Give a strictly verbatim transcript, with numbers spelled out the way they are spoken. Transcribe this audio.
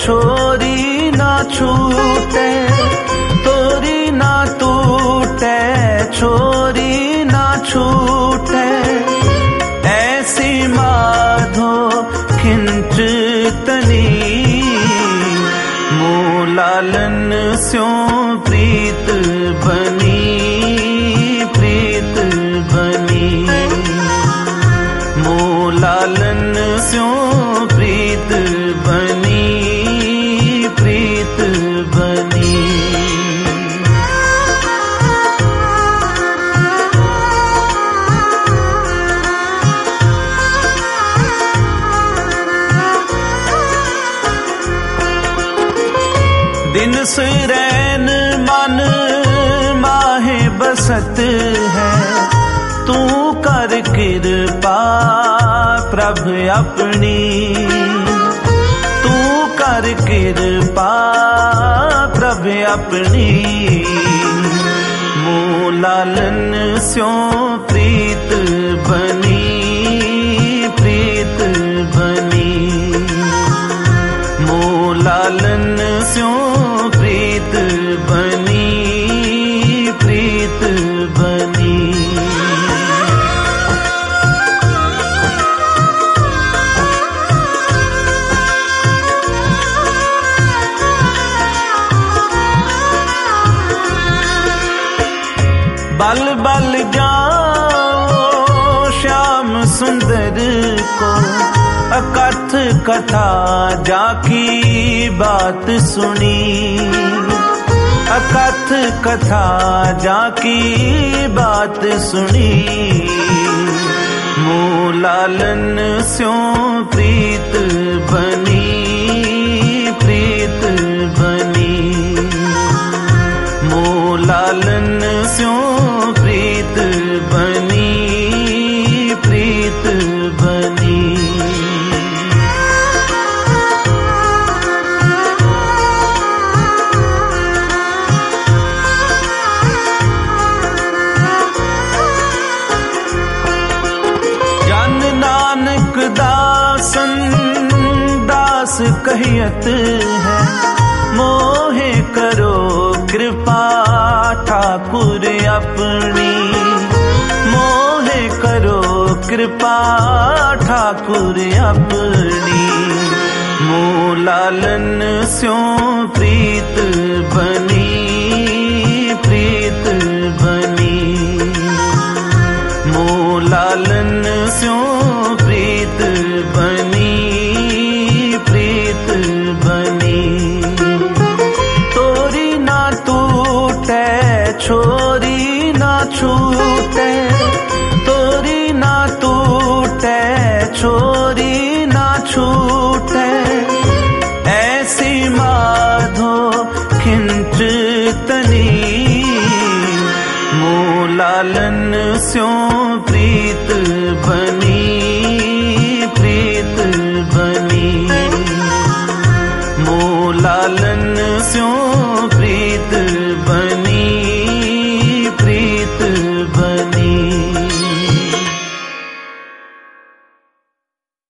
छोरी ना छूटे, तोरी ना टूटे छोरी ना छूटे, ऐसी माधो खिंच तनी, मोलालन स्यों प्रीत बनी, प्रीत बनी, मोलालन स्यों प्रीत बनी, प्रीत बनी। दिन सुरैन मन माहे बसत है, तू कर कृपा प्रभ अपनी, तू कर कृपा प्रभ अपनी, मोलालन स्यों प्रीत बनी, प्रीत बनी, मोलालन स्यों प्रीत बनी, प्रीत बनी। बल बल जाओ श्याम सुंदर को, अकथ कथा जाकी बात सुनी, अकथ कथा जाकी बात सुनी, मोलालन स्यों प्रीत बनी, प्रीत बनी, मोलालन स्यों प्रीत बनी, प्रीत बनी। जन नानक दासन दास कहियत है, मोहे करो कृपा ठाकुर अपनी, मोहे करो कृपा ठाकुर अपनी, मोलालन स्यों प्रीत बनी, प्रीत बनी, मोलालन स्यों प्रीत बनी, प्रीत बनी। तोरी ना टूटे छोरी ना छूटे, तोरी ना टूटे छोरी ना छूटे, ऐसी माधो खिंच तनी, मोलालन स्यों प्रीत बनी, प्रीत बनी, मोलालन स्यों प्रीत बनी,